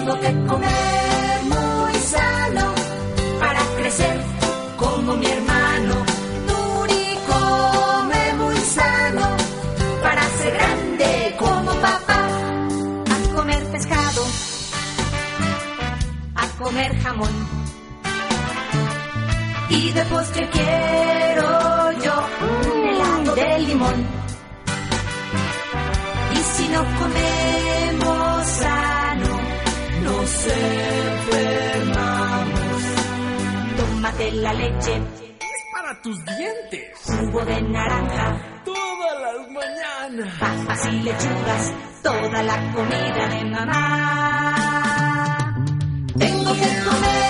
Tengo que comer muy sano para crecer como mi hermano. Nuri come muy sano para ser grande como papá. A comer pescado, a comer jamón. Y de postre quiero yo un helado de limón. Y si no comemos sano, nos enfermamos. Tómate la leche, es para tus dientes. Jugo de naranja, todas las mañanas. Papas y lechugas, toda la comida de mamá. Tengo que comer